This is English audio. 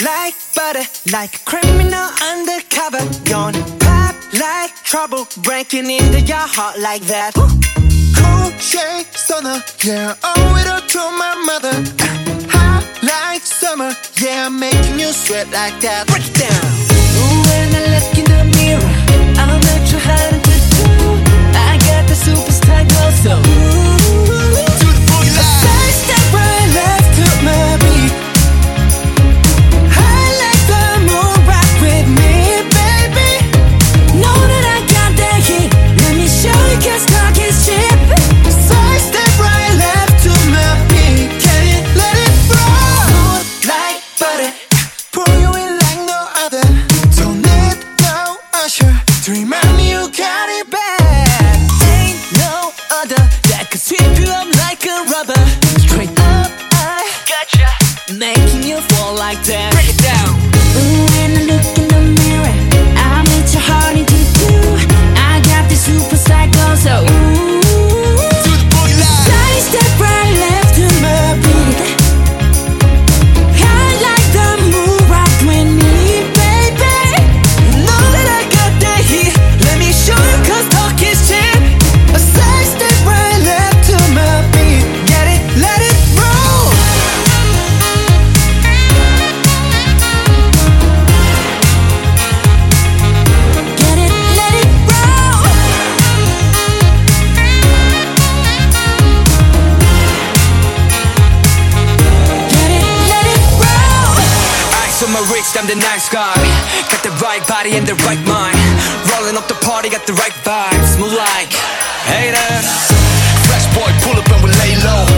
like butter, like a criminal undercover. Gonna pop like trouble, breaking into your heart like that. Cool shade stunner, yeah, owe it all to my mother. Hot like summer, yeah, I'm making you sweat like that. Break it down. Ooh, when I look in the mirror, I'm not too hard to do. I got the superstar glow, so ooh, To the boogie line. side step right left to my beat. I like the moon, rock with me, baby. Know that I got that heat. Let me show you, 'cause talk is cheap. Side step right left to my beat. Can you let it roll? Smooth like butter. Pull you in like no other. Don't need no usher to remind me you got it bad. Ain't no other that could sweep you up like a rubber. Straight up, I gotcha, making you fall like that. Break it down. Ooh, when I look in the mirror, I'm at your heart into two. I got the super psycho, so ooh. To the boogie line. Side step right left to my beat. I like the moon, rock with me, baby. Know that I got that heat. Let me show you, 'cause talk is cheap. A side step right left to my beat. Get it, let it roll. Get it, let it roll. Get it, let it roll. Ice on my wrist, I'm the nice guy. Got the right body and the right mind. Rolling up the party, got the right vibes. Move like haters. Fresh boy, pull up and we lay low.